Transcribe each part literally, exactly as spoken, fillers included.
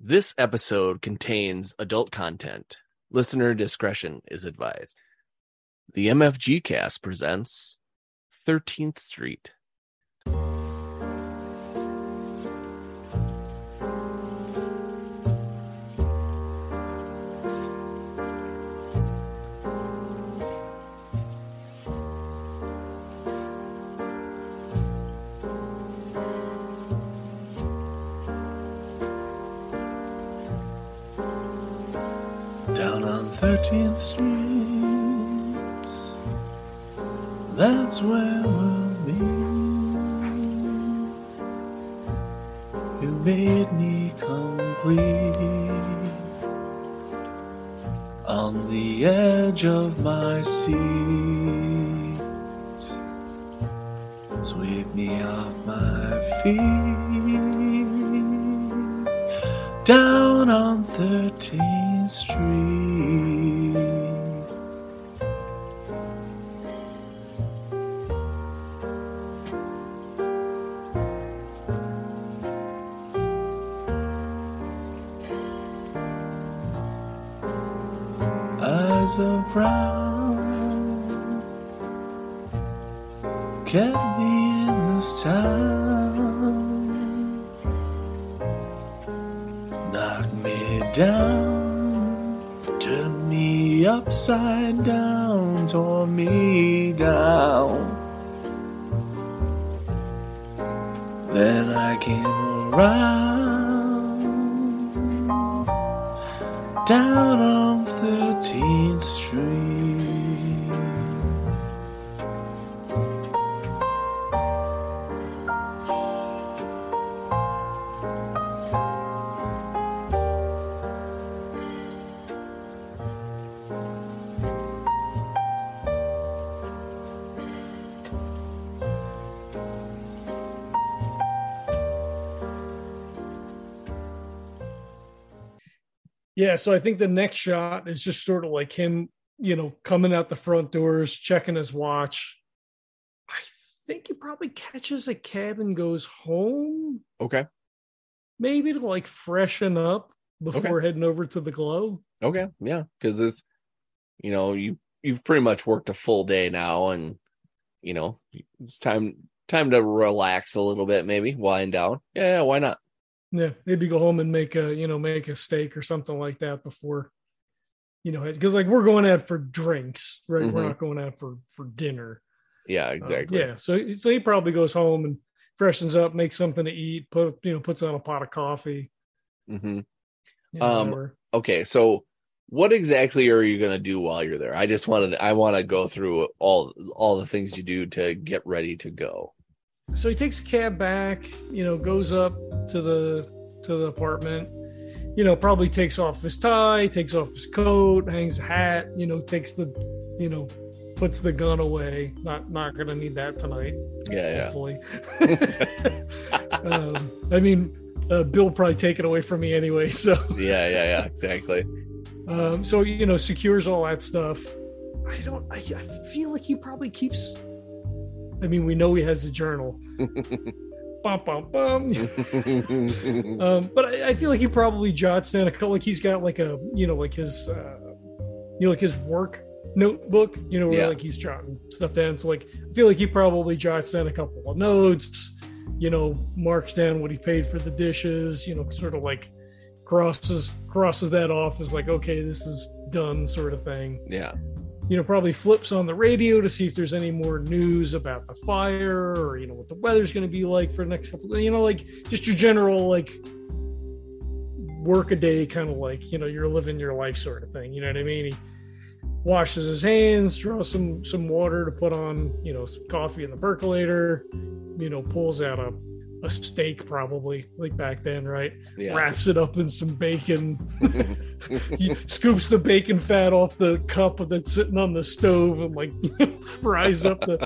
This episode contains adult content. Listener discretion is advised. The M F G Cast presents thirteenth Street. Down on thirteenth Street, that's where we'll be. You made me complete on the edge of my seat. Sweep me off my feet. Down on thirteenth Street. Eyes of brown kept me in this town, knocked me down, turned me upside down, tore me down. Then I came around, down on thirteenth Street. Yeah, so I think the next shot is just sort of like him, you know, coming out the front doors, checking his watch. I think he probably catches a cab and goes home. Okay. Maybe to like freshen up before Okay. heading over to the Glow. Okay. Yeah. Because it's, you know, you, you've pretty much worked a full day now, and, you know, it's time, time to relax a little bit, maybe wind down. Yeah. Yeah. Why not? Yeah, maybe go home and make a, you know, make a steak or something like that before, you know, because like we're going out for drinks, right? Mhm. We're not going out for, for dinner. Yeah, Um, exactly. yeah, so so he probably goes home and freshens up, makes something to eat, put you know, puts on a pot of coffee. Mm-hmm. You know, Um, whatever. Okay. So what exactly are you going to do while you're there? I just wanted, I want to go through all, all the things you do to get ready to go. So he takes a cab back, you know, goes up to the to the apartment, you know, probably takes off his tie, takes off his coat, hangs a hat, you know, takes the, you know, puts the gun away. Not not gonna need that tonight. Yeah. Hopefully. um, I mean, uh, Bill probably take it away from me anyway. So Yeah. Yeah. Yeah. Exactly. um, so you know, secures all that stuff. I don't. I, I feel like he probably keeps. I mean, we know he has a journal. Bum, bum, bum. um, but I, I feel like he probably jots down a couple. Like he's got like a, you know, like his, uh, you know, like his work notebook. You know, where Yeah. like he's jotting stuff down. So like, I feel like he probably jots down a couple of notes. You know, marks down what he paid for the dishes. You know, sort of like crosses crosses that off as like, okay, this is done, sort of thing. Yeah. You know, probably flips on the radio to see if there's any more news about the fire, or, you know, what the weather's going to be like for the next couple of, you know, like just your general, like work a day, kind of like, you know, you're living your life sort of thing. You know what I mean? He washes his hands, draws some, some water to put on, you know, some coffee in the percolator, you know, pulls out a, a steak, probably like back then, right? Yeah. Wraps it up in some bacon. He scoops the bacon fat off the cup that's sitting on the stove and like fries up the.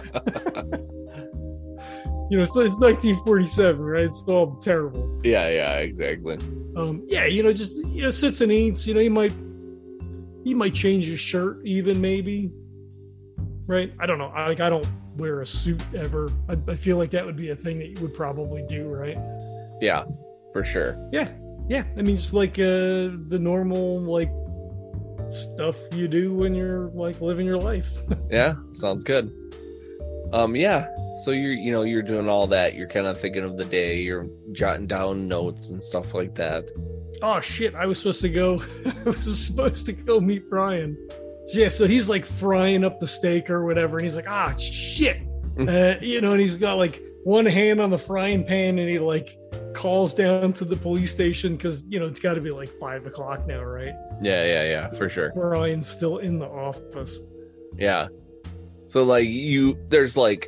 You know, it's, it's nineteen forty-seven, right? It's all terrible. Yeah, yeah, exactly. Um, yeah, you know, just you know, sits and eats. You know, he might he might change his shirt, even maybe. Right? I don't know. I, like I don't wear a suit ever. I, I feel like that would be a thing that you would probably do, right? Yeah, for sure. Yeah, Yeah, I mean, it's like uh, the normal like stuff you do when you're like living your life. Yeah, sounds good. Um, yeah. So you're, you know, you're doing all that. You're kind of thinking of the day. You're jotting down notes and stuff like that. Oh shit! I was supposed to go. I was supposed to go meet Brian. So, yeah, so he's like frying up the steak or whatever, and he's like, "Ah, shit," uh, you know, and he's got like one hand on the frying pan, and he like calls down to the police station because you know it's got to be like five o'clock now, right? Yeah, yeah, yeah, for sure. Brian's still in the office. Yeah. So like you, there's like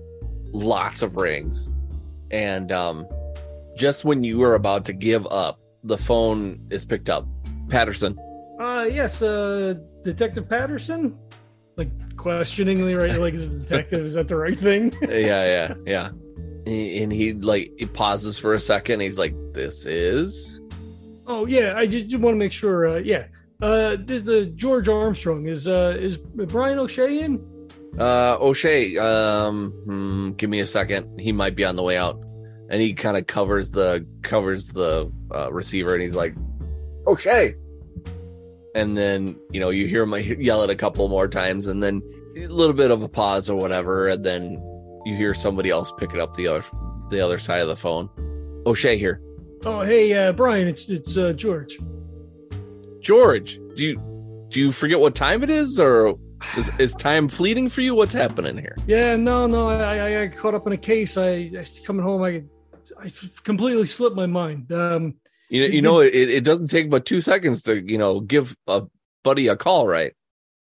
lots of rings, and um, just when you were about to give up, the phone is picked up. Patterson. Uh, yes, uh, Detective Patterson. Like questioningly, right? Like, is it detective? Is that the right thing? Yeah, yeah, yeah. And he like he pauses for a second. He's like, "This is." Oh yeah, I just, just want to make sure. Uh, yeah, uh, this is the George Armstrong. Is uh is Brian O'Shea in? Uh, O'Shea. Um, hmm, give me a second. He might be on the way out. And he kind of covers the covers the uh, receiver, and he's like, "O'Shea." And then you know you hear him yell it a couple more times, and then a little bit of a pause or whatever, and then you hear somebody else picking up the other the other side of the phone. O'Shea here. Oh hey, uh, Brian, it's it's uh, George. George, do you do you forget what time it is, or is, is time fleeting for you? What's happening here? Yeah, no, no, I, I, I got caught up in a case. I, I coming home, I, I completely slipped my mind. Um, you know, you know, it, it doesn't take but two seconds to you know give a buddy a call, right?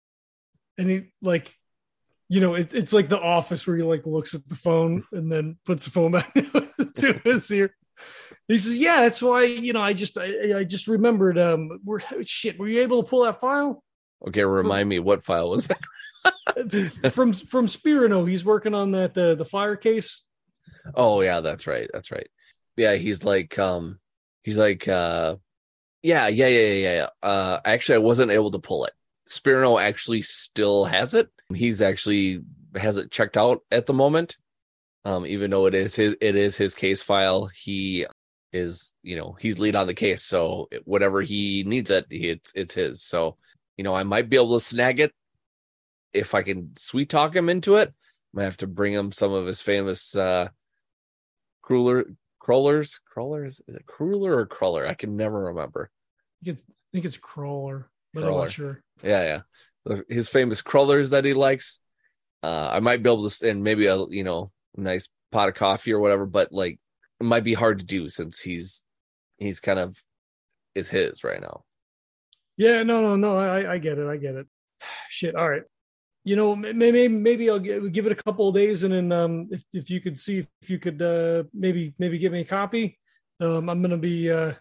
And he like, you know, it, it's like The Office where he like looks at the phone and then puts the phone back to his ear. He says, "Yeah, that's why you know I just I, I just remembered. Um, we're shit. Were you able to pull that file?" Okay, remind from, me what file was that? from from Spirano. He's working on that uh, the fire case. Oh yeah, that's right. That's right. Yeah, he's like um he's like uh yeah, yeah, yeah, yeah, yeah. Uh actually I wasn't able to pull it. Spirano actually still has it. He's actually has it checked out at the moment. Um even though it is his it is his case file, he is, you know, he's lead on the case, so whatever he needs it, it's it's his. So you know, I might be able to snag it if I can sweet talk him into it. I might have to bring him some of his famous uh, cruller, crawlers, crawlers, is it cruller or crawler? I can never remember. I think it's crawler, but crawler. I'm not sure. Yeah, yeah. His famous crawlers that he likes. Uh, I might be able to, and maybe a you know nice pot of coffee or whatever. But like, it might be hard to do since he's he's kind of is his right now. Yeah, no, no, no. I, I get it. I get it. Shit. All right. You know, maybe maybe I'll give it a couple of days, and then um, if if you could see if you could uh, maybe maybe give me a copy. Um, I'm gonna be uh,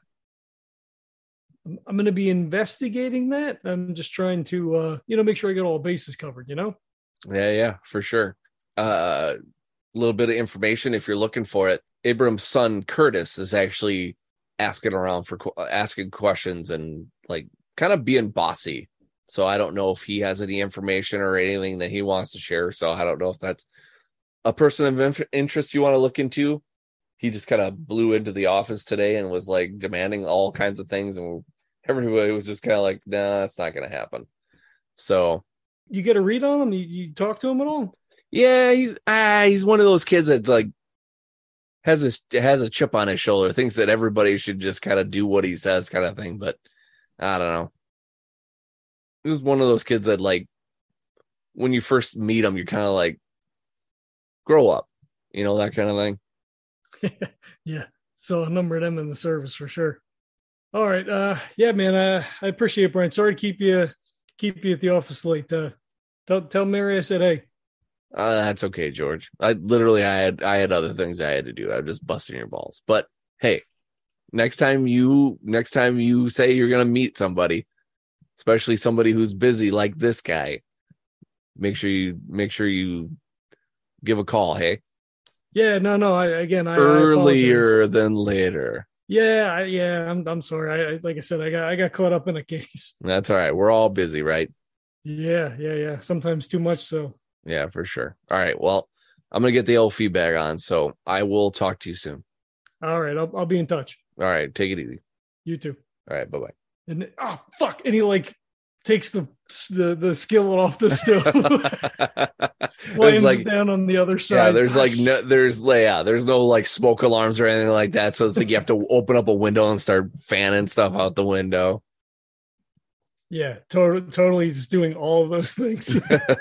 I'm gonna be investigating that. I'm just trying to uh, you know make sure I get all bases covered. You know. Yeah, yeah, for sure. A uh, little bit of information if you're looking for it. Abram's son Curtis is actually asking around for asking questions and like kind of being bossy. So I don't know if he has any information or anything that he wants to share. So I don't know if that's a person of interest you want to look into. He just kind of blew into the office today and was like demanding all kinds of things. And everybody was just kind of like, nah, that's not going to happen. So you get a read on him? You, you talk to him at all? Yeah, he's ah, he's one of those kids that's like has this has a chip on his shoulder, thinks that everybody should just kind of do what he says, kind of thing. But I don't know. This is one of those kids that, like, when you first meet him, you're kind of like, grow up, you know, that kind of thing. Yeah. So a number of them in the service for sure. All right. Uh, yeah, man. Uh, I appreciate it, Brian. Sorry to keep you keep you at the office late. Uh, tell tell Mary I said hey. Uh, that's okay, George. I literally I had I had other things I had to do. I was just busting your balls. But hey, next time you next time you say you're gonna meet somebody, especially somebody who's busy like this guy, make sure you make sure you give a call. Hey. Yeah. No. No. I again. I earlier I than later. Yeah. I, yeah. I'm. I'm sorry. I, I like I said. I got. I got caught up in a case. That's all right. We're all busy, right? Yeah. Yeah. Yeah. Sometimes too much. So. Yeah, for sure. All right. Well, I'm gonna get the old feedback on, so I will talk to you soon. All right. I'll. I'll be in touch. All right. Take it easy. You too. All right. Bye bye. And then, oh fuck! And he like takes the the, the skillet off the stove, slams like, it down on the other side. Yeah, there's like no, there's yeah, there's no like smoke alarms or anything like that. So it's like you have to open up a window and start fanning stuff out the window. Yeah, totally, totally, just doing all of those things.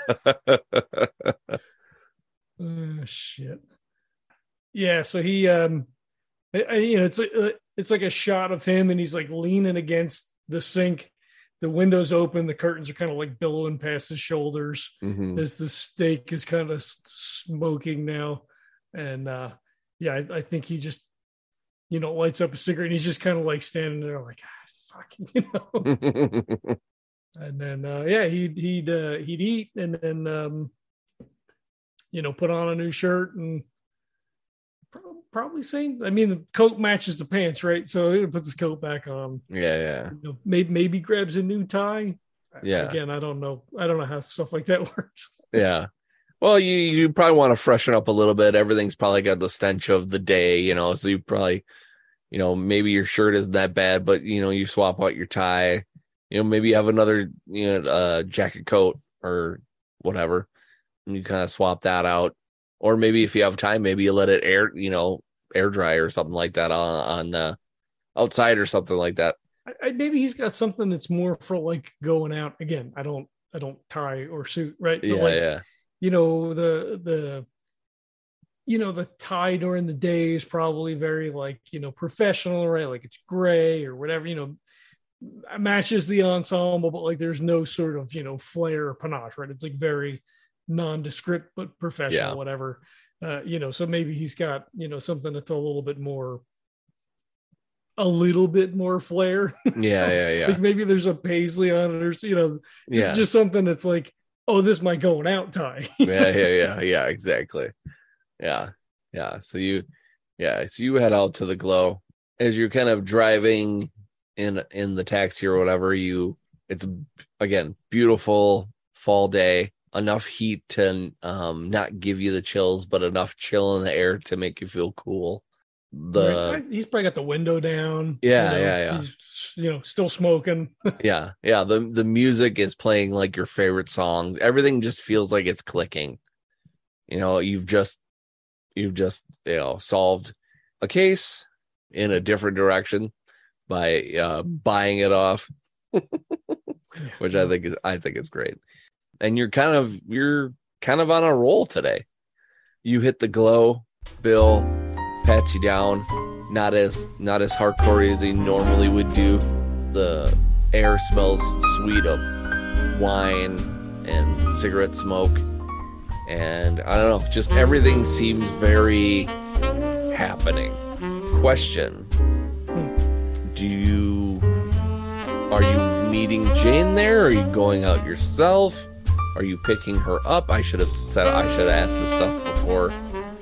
Oh, shit. Yeah, so he, um, I, I, you know, it's like it's like a shot of him, and he's like leaning against the sink. The window's open, the curtains are kind of like billowing past his shoulders mm-hmm. as the steak is kind of smoking now. And uh, yeah, I, I think he just, you know, lights up a cigarette, and he's just kind of like standing there, like, ah, fuck, you know. And then uh, yeah, he'd he'd uh, he'd eat, and then um, you know, put on a new shirt and. Probably same. I mean, the coat matches the pants, right? So he puts his coat back on. Yeah, yeah. You know, maybe maybe grabs a new tie. Yeah. Again, I don't know. I don't know how stuff like that works. Yeah. Well, you you probably want to freshen up a little bit. Everything's probably got the stench of the day, you know. So you probably, you know, maybe your shirt isn't that bad, but you know, you swap out your tie. You know, maybe you have another, you know, uh, jacket coat or whatever, and you kind of swap that out. Or maybe if you have time, maybe you let it air, you know, air dry or something like that on, on uh, outside or something like that. I, I, maybe he's got something that's more for like going out. Again, I don't, I don't tie or suit, right? But yeah, like, yeah. You know, the the, you know, the tie during the day is probably very like, you know, professional, right? Like it's gray or whatever, you know, matches the ensemble, but like there's no sort of, you know, flair or panache, right? It's like very nondescript but professional, yeah. Whatever, uh you know, so maybe he's got, you know, something that's a little bit more a little bit more flair. Yeah, yeah, yeah. Like maybe there's a paisley on it, or you know, just, yeah. just something that's like, oh, this is my going out tie. yeah, yeah, yeah, yeah, exactly. Yeah, yeah. So you, yeah, so you head out to the Glow as you're kind of driving in in the taxi or whatever. You, it's again beautiful fall day. Enough heat to um, not give you the chills, but enough chill in the air to make you feel cool. The right. He's probably got the window down. Yeah, you know, yeah, yeah. He's, you know, still smoking. yeah, yeah. The the music is playing like your favorite songs. Everything just feels like it's clicking. You know, you've just you've just you know solved a case in a different direction by uh, buying it off, which I think is I think is great. And you're kind of you're kind of on a roll today. You hit the Glow. Bill pats you down, not as not as hardcore as he normally would do. The air smells sweet of wine and cigarette smoke, and I don't know, just everything seems very happening. Question: Do you are you meeting Jane there? Or are you going out yourself? Are you picking her up? I should have said I should have asked this stuff before.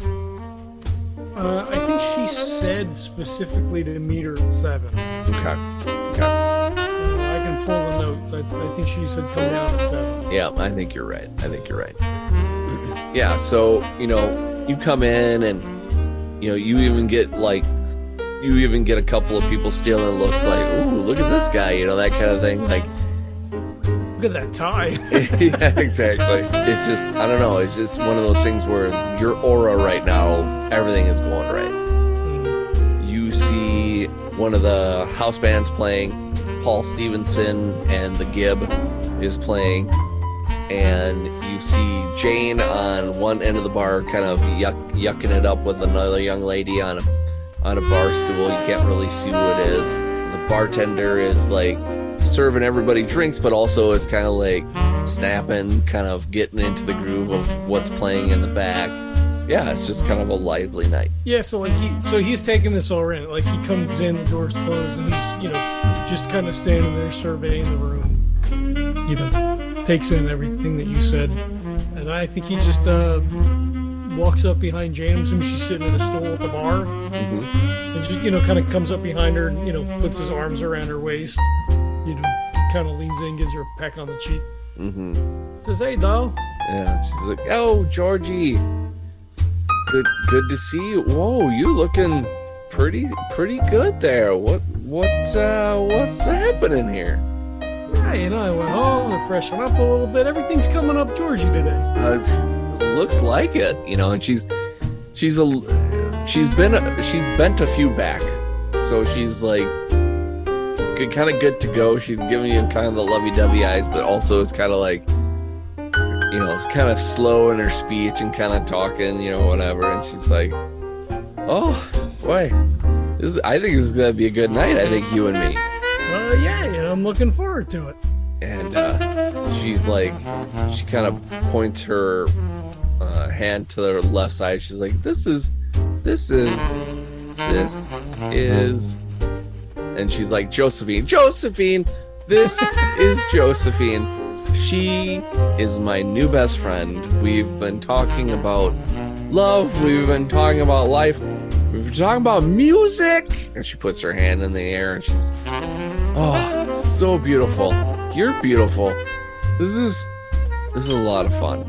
Uh, I think she said specifically to meet her at seven. Okay. Okay. Uh, I can pull the notes. I, I think she said come down at seven. Yeah, I think you're right. I think you're right. Yeah. So you know, you come in and you know you even get like you even get a couple of people stealing looks like, ooh, look at this guy. You know, that kind of thing. Like. Look at that tie. Yeah, exactly. It's just, I don't know. It's just one of those things where your aura right now, everything is going right. Mm. You see one of the house bands playing, Paul Stevenson and the Gib is playing, and you see Jane on one end of the bar kind of yuck, yucking it up with another young lady on a, on a bar stool. You can't really see who it is. The bartender is like, serving everybody drinks, but also is kind of like snapping, kind of getting into the groove of what's playing in the back. Yeah, it's just kind of a lively night. Yeah, so like he, so he's taking this all in. Like he comes in, the door's closed, and he's, you know, just kind of standing there surveying the room. You know, takes in everything that you said, and I think he just uh, walks up behind Jane. I'm assuming she's sitting in a stool at the bar, mm-hmm. and just, you know, kind of comes up behind her and, you know, puts his arms around her waist. You know, kind of leans in, gives her a peck on the cheek. Mm-hmm. Says, "Hey, doll." Yeah, she's like, "Oh, Georgie, good, good to see you. Whoa, you looking pretty, pretty good there. What, what uh, what's happening here? Yeah, you know, I went home and freshened up a little bit. Everything's coming up Georgie today. Uh, it looks like it, you know, and she's she's a she's been a, she's bent a few back, so she's like good, kind of good to go. She's giving you kind of the lovey-dovey eyes, but also it's kind of like, you know, it's kind of slow in her speech and kind of talking, you know, whatever. And she's like, "Oh, boy, this is, I think this is gonna be a good night. I think you and me." Uh, yeah, you know, I'm looking forward to it. And uh, she's like, she kind of points her uh, hand to the left side. She's like, "This is, this is, this is," and she's like, "Josephine, Josephine, this is Josephine. She is my new best friend. We've been talking about love. We've been talking about life. We've been talking about music." And she puts her hand in the air and she's, "Oh, so beautiful. You're beautiful. This is, this is a lot of fun."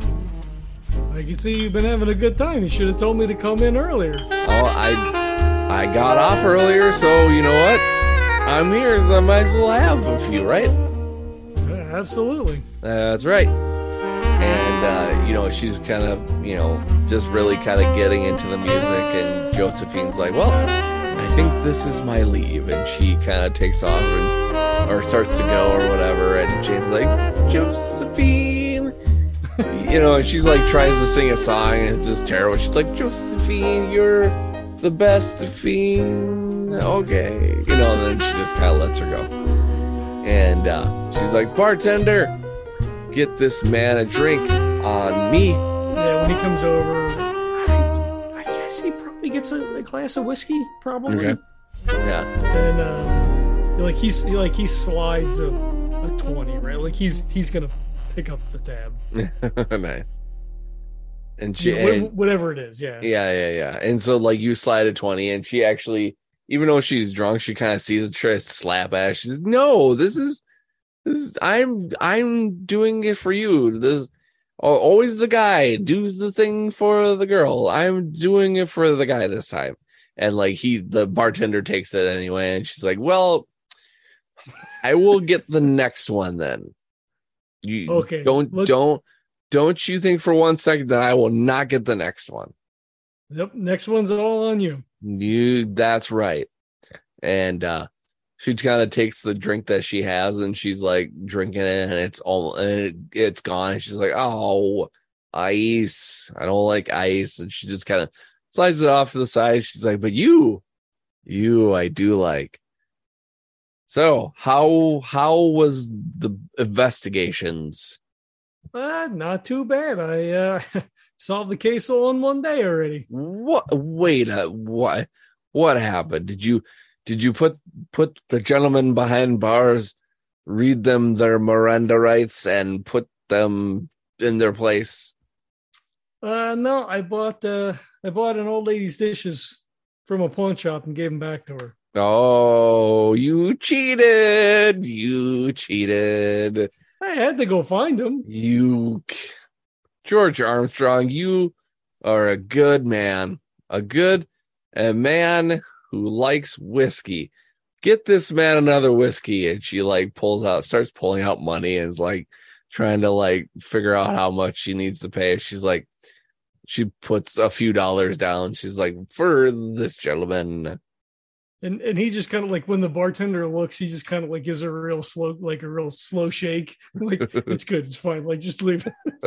I can see you've been having a good time. You should have told me to come in earlier. Oh, I, I got off earlier, so you know what? I'm here, so I might as well have a few, right? Yeah, absolutely. That's right. And, uh, you know, she's kind of, you know, just really kind of getting into the music. And Josephine's like, "Well, I think this is my leave." And she kind of takes off and, or starts to go or whatever. And Jane's like, "Josephine." You know, and she's like, tries to sing a song and it's just terrible. She's like, "Josephine, you're the best fiend." Okay. You know, and then she just kind of lets her go. And uh, she's like, "Bartender, get this man a drink on me." Yeah, when he comes over, I, I guess he probably gets a, a glass of whiskey, probably. Okay. Yeah. And um, like he's he, like he slides a, a twenty, right? Like he's he's gonna pick up the tab. Nice. And she, You know, and, whatever it is, yeah. yeah, yeah, yeah. And so like you slide a twenty, and she actually, even though she's drunk, she kind of sees it, tries to slap at it. She says, "No, this is, this is, I'm, I'm doing it for you. This, always the guy does the thing for the girl. I'm doing it for the guy this time." And like he, the bartender takes it anyway, and she's like, "Well, I will get the next one then. You Okay, don't, look- don't, don't you think for one second that I will not get the next one." Yep, next one's all on you. You, that's right. And uh she kind of takes the drink that she has and she's like drinking it, and it's all and it, it's gone. And she's like, "Oh, ice. I don't like ice." And she just kind of slides it off to the side. She's like, "But you, you, I do like." So how how was the investigations? Uh, not too bad. I uh, solved the case all in one day already. What? Wait, uh, what? What happened? Did you did you put put the gentlemen behind bars, read them their Miranda rights, and put them in their place? Uh, no, I bought uh, I bought an old lady's dishes from a pawn shop and gave them back to her. Oh, you cheated! You cheated! I had to go find them. You, George Armstrong, you are a good man. A good a man who likes whiskey. Get this man another whiskey. And she like pulls out, starts pulling out money and is like trying to like figure out how much she needs to pay. She's like, she puts a few dollars down. She's like, "For this gentleman." And and he just kind of like, when the bartender looks, he just kind of like gives her a real slow, like a real slow shake. Like, "It's good, it's fine. Like, just leave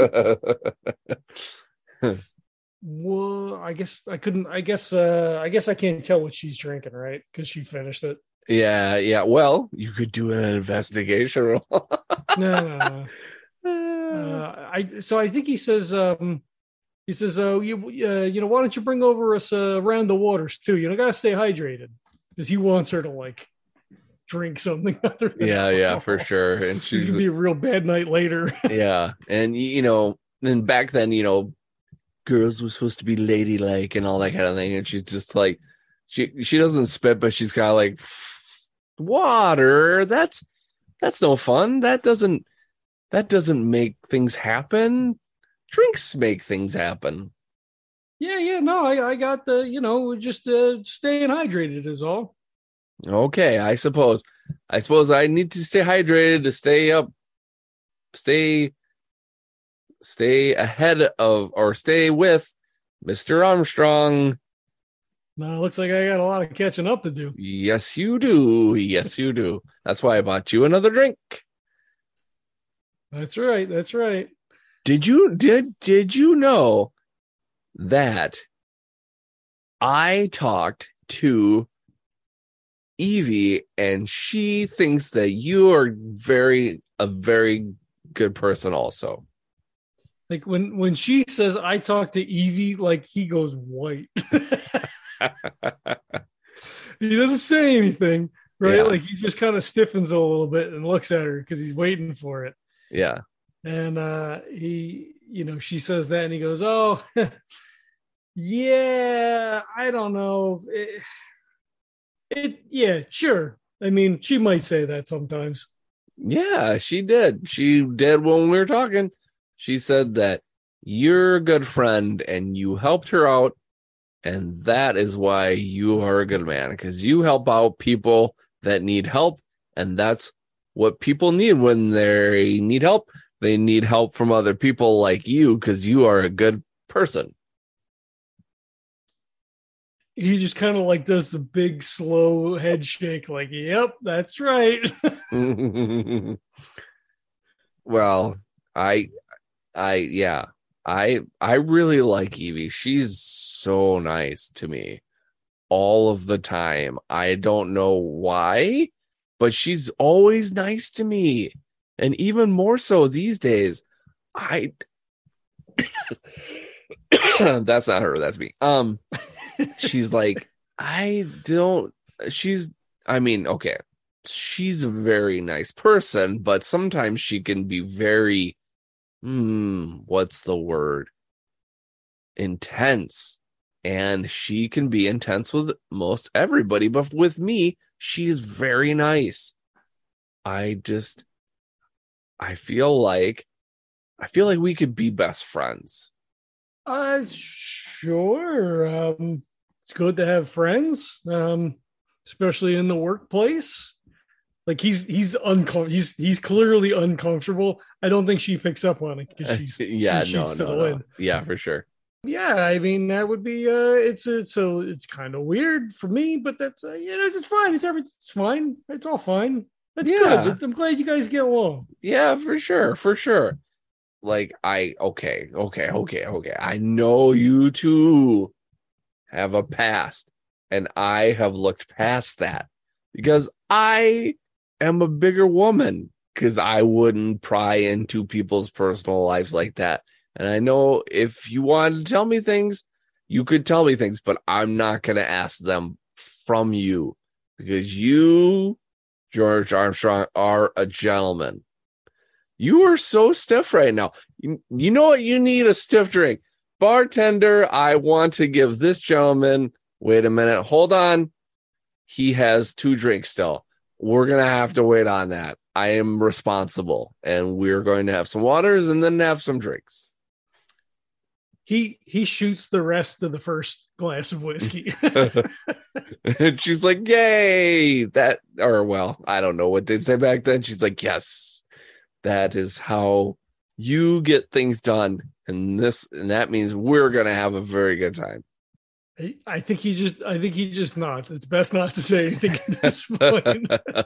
it." Well, I guess I couldn't. I guess uh, I guess I can't tell what she's drinking, right? Because she finished it. Yeah, yeah. Well, you could do an investigation roll. No, no, no. Uh, I so I think he says um, he says, "Oh, you uh, you know, why don't you bring over us uh, around the waters too? You know, gotta stay hydrated," because he wants her to like drink something other than Yeah, yeah, alcohol. for sure. And It's she's gonna be a real bad night later. yeah, and you know, and back then, you know, girls were supposed to be ladylike and all that kind of thing, and she's just like, she she doesn't spit, but she's kind of like, "Water, that's that's no fun. That doesn't that doesn't make things happen. Drinks make things happen." Yeah, yeah, no, I, I got the, you know, just uh, staying hydrated is all. Okay, I suppose. I suppose I need to stay hydrated to stay up, stay, stay ahead of, or stay with Mister Armstrong. No, it looks like I got a lot of catching up to do. Yes, you do. Yes, you do. That's why I bought you another drink. That's right. That's right. Did you did did you know that I talked to Evie and she thinks that you are very a very good person also. Like when when she says I talk to Evie, like he goes white. He doesn't say anything, right? Yeah. Like he just kind of stiffens a little bit and looks at her because he's waiting for it. Yeah. And uh he, you know, she says that and he goes, "Oh, yeah, I don't know. It, it yeah, sure. I mean, she might say that sometimes." Yeah, she did. She did when we were talking. She said that you're a good friend and you helped her out. And that is why you are a good man, because you help out people that need help. And that's what people need when they need help. They need help from other people like you because you are a good person. He just kind of like does the big slow head shake, like, "Yep, that's right." Well, I, I, yeah, I, I really like Evie. She's so nice to me all of the time. I don't know why, but she's always nice to me. And even more so these days. I, that's not her. That's me. Um, she's like, I don't, she's, I mean, okay. She's a very nice person, but sometimes she can be very, hmm, what's the word? Intense. And she can be intense with most everybody, but with me, she's very nice. I just, I feel like, I feel like we could be best friends. Uh, sure. Um, it's good to have friends, um, especially in the workplace. Like he's he's uncomfortable. He's he's clearly uncomfortable. I don't think she picks up on it because she's Yeah, three no, sheets to no, the no. wind. Yeah, for sure. Yeah, I mean that would be uh, it's it's so it's kind of weird for me, but that's uh, you know it's fine. It's everything. It's fine. It's all fine. That's Yeah, good. I'm glad you guys get along. yeah, for sure, for sure. Like, I, okay, okay, okay, okay. I know you two have a past, and I have looked past that because I am a bigger woman, because I wouldn't pry into people's personal lives like that. And I know if you wanted to tell me things, you could tell me things, but I'm not going to ask them from you because you, George Armstrong, are a gentleman. You are so stiff right now. You, you know what? You need a stiff drink. Bartender, I want to give this gentleman, wait a minute, hold on. He has two drinks still. We're going to have to wait on that. I am responsible, and we're going to have some waters and then have some drinks. He he shoots the rest of the first glass of whiskey. And she's like, yay, that, or well, I don't know what they'd say back then. She's like, yes, that is how you get things done. And this, and that means we're going to have a very good time. I think he just I think he just nods. It's best not to say anything at this point.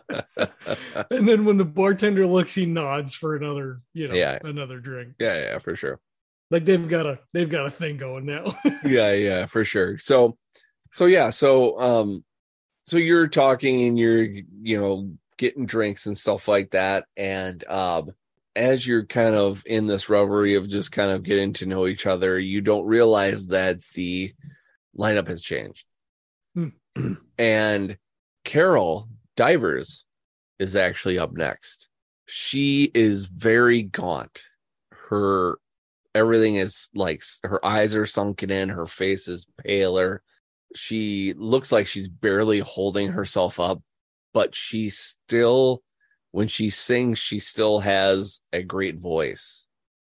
And then when the bartender looks, he nods for another, you know, yeah. another drink. Yeah, yeah, for sure. Like they've got a they've got a thing going now. yeah, yeah, for sure. So so yeah, so um so you're talking and you're, you know, getting drinks and stuff like that. And um as you're kind of in this revelry of just kind of getting to know each other, you don't realize that the lineup has changed. Hmm. And Carol Divers is actually up next. She is very gaunt. Her everything is like, her eyes are sunken in, her face is paler. She looks like she's barely holding herself up, but she still, when she sings, she still has a great voice.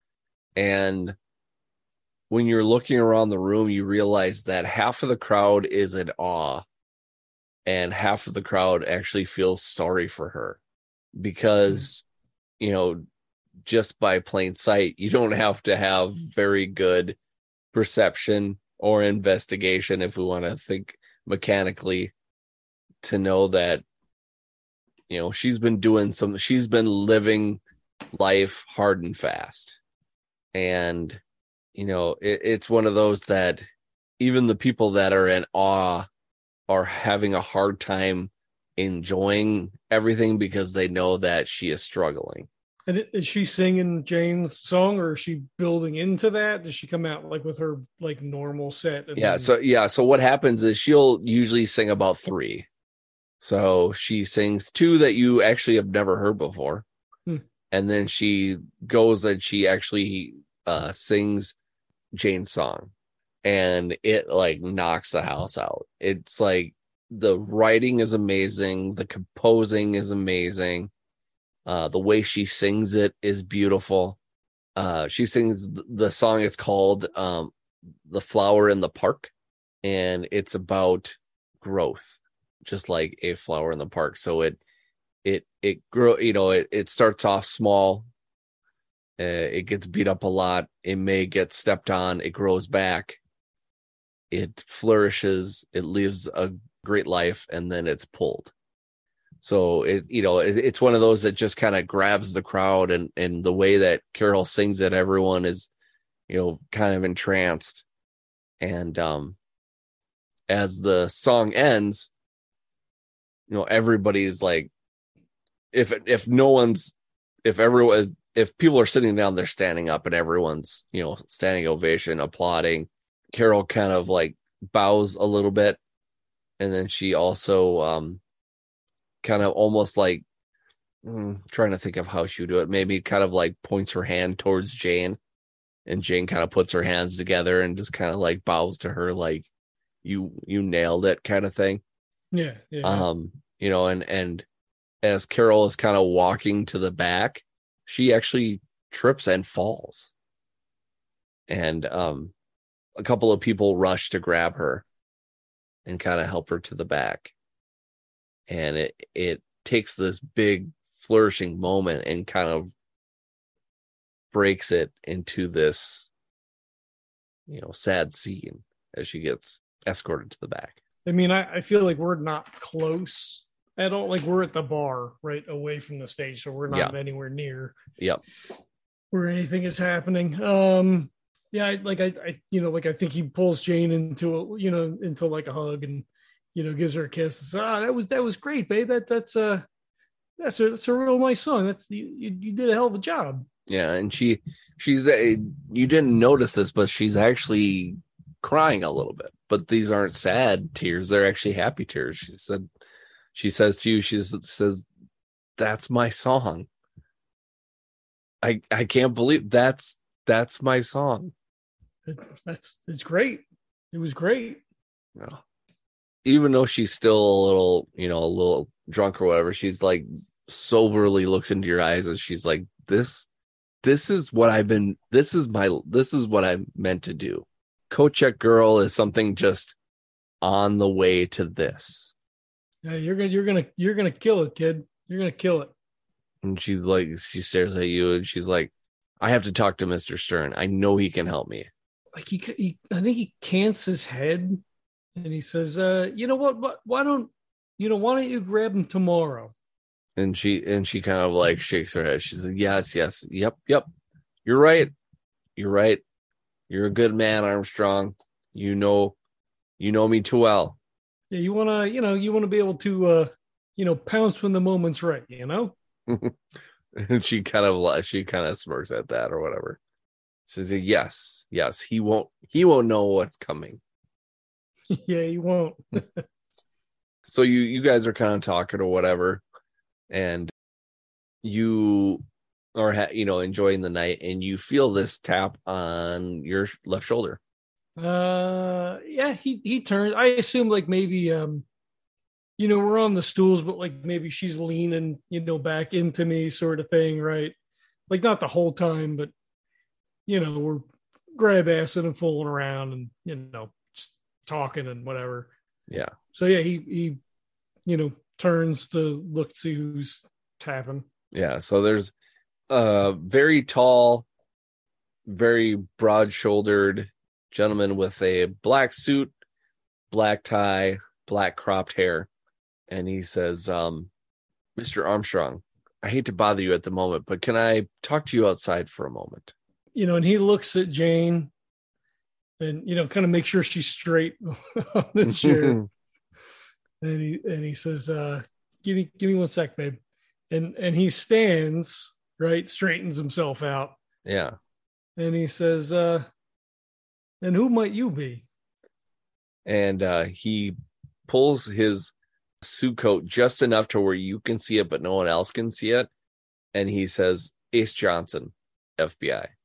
And when you're looking around the room, you realize that half of the crowd is in awe and half of the crowd actually feels sorry for her because, mm-hmm. you know, just by plain sight, you don't have to have very good perception or investigation, if we want to think mechanically, to know that, you know, she's been doing some, she's been living life hard and fast. And, you know, it, it's one of those that even the people that are in awe are having a hard time enjoying everything because they know that she is struggling. And is she singing Jane's song, or is she building into that? Does she come out like with her like normal set? And yeah. then... So, yeah. So what happens is she'll usually sing about three. So she sings two that you actually have never heard before. Hmm. And then she goes and she actually uh, sings Jane's song, and it like knocks the house out. It's like the writing is amazing. The composing is amazing. Uh, the way she sings it is beautiful. Uh, she sings the song. It's called um, The Flower in the Park, and it's about growth, just like a flower in the park. So it, it, it grow, you know, it, it starts off small. Uh, it gets beat up a lot. It may get stepped on. It grows back. It flourishes. It lives a great life, and then it's pulled. So it, you know, it, it's one of those that just kind of grabs the crowd, and, and the way that Carol sings it, everyone is, you know, kind of entranced. And um, as the song ends, you know, everybody's like, if if no one's, if everyone, if people are sitting down, they're standing up, and everyone's, you know, standing ovation, applauding. Carol kind of like bows a little bit, and then she also um. kind of almost like mm, trying to think of how she would do it. Maybe kind of like points her hand towards Jane, and Jane kind of puts her hands together and just kind of like bows to her, like you, you nailed it kind of thing. Yeah. yeah. Um, you know, and, and as Carol is kind of walking to the back, she actually trips and falls. And um, a couple of people rush to grab her and kind of help her to the back. And it, it takes this big flourishing moment and kind of breaks it into this, you know, sad scene as she gets escorted to the back. I mean, I, I feel like we're not close at all. Like we're at the bar right away from the stage, so we're not yeah. anywhere near yep. where anything is happening. Um, yeah, I, like I, I, you know, like I think he pulls Jane into a, you know, into like a hug, and you know, gives her a kiss. Says, ah, that was that was great, babe. That that's uh that's a that's a real nice song. That's you you, you did a hell of a job. Yeah, and she she's a, you didn't notice this, but she's actually crying a little bit. But these aren't sad tears; they're actually happy tears. She said, she says to you, she says, "That's my song. I I can't believe that's that's my song. That's it's great. It was great." Yeah. Even though she's still a little, you know, a little drunk or whatever, she's like soberly looks into your eyes and she's like, this, this is what I've been, this is my, this is what I'm meant to do. Coat Check Girl is something just on the way to this. Yeah, you're gonna, you're gonna, you're gonna kill it, kid. You're gonna kill it. And she's like, she stares at you and she's like, I have to talk to Mister Stern. I know he can help me. Like he, he I think he cants his head. And he says, uh, you know what, what, why don't, you know, why don't you grab him tomorrow? And she, and she kind of like shakes her head. She says, yes, yes. Yep. Yep. You're right. You're right. You're a good man, Armstrong. You know, you know me too well. Yeah. You want to, you know, you want to be able to, uh, you know, pounce when the moment's right, you know? And she kind of, she kind of smirks at that or whatever. She says, yes, yes. He won't, he won't know what's coming. Yeah, you won't. So you you guys are kind of talking or whatever, and you are ha- you know enjoying the night, and you feel this tap on your left shoulder. Uh, yeah, he he turns. I assume like maybe um, you know, we're on the stools, but like maybe she's leaning, you know, back into me, sort of thing, right? Like not the whole time, but you know, we're grab assing and fooling around, and you know. Talking and whatever. Yeah. So yeah, he he you know, turns to look to see who's tapping. Yeah. So there's a very tall, very broad-shouldered gentleman with a black suit, black tie, black cropped hair. And he says, um, Mister Armstrong, I hate to bother you at the moment, but can I talk to you outside for a moment? You know, and he looks at Jane and, you know, kind of make sure she's straight on the chair. and he and he says, uh, give me give me one sec, babe. And and he stands, right, straightens himself out. Yeah. And he says, uh, and who might you be? And uh, he pulls his suit coat just enough to where you can see it, but no one else can see it. And he says, Ace Johnson, F B I.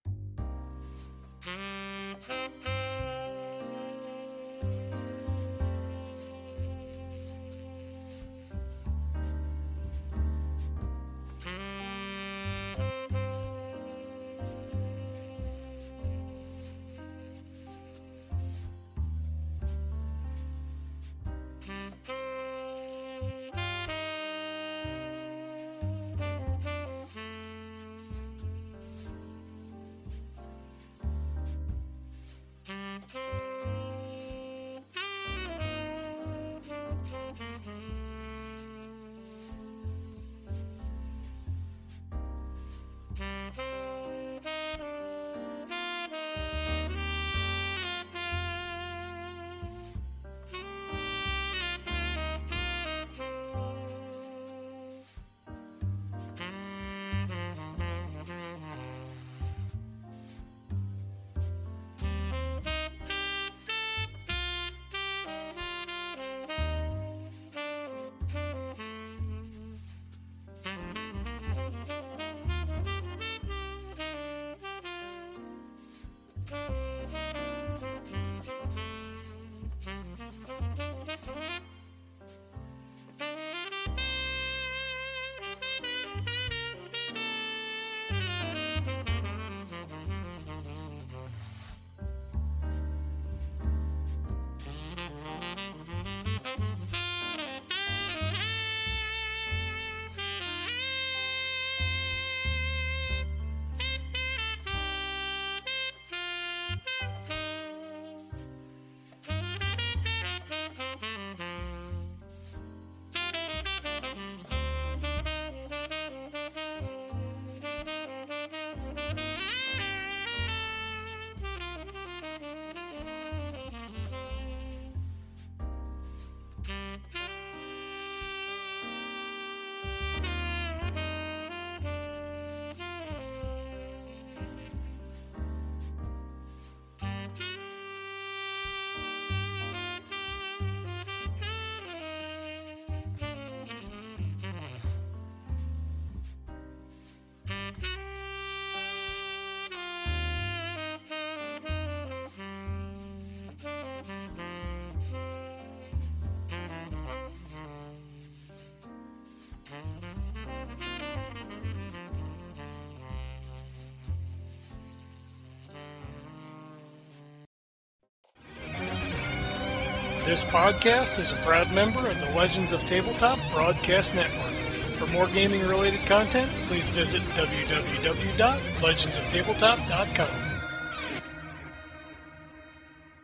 This podcast is a proud member of the Legends of Tabletop Broadcast Network. For more gaming-related content, please visit w w w dot legends of tabletop dot com.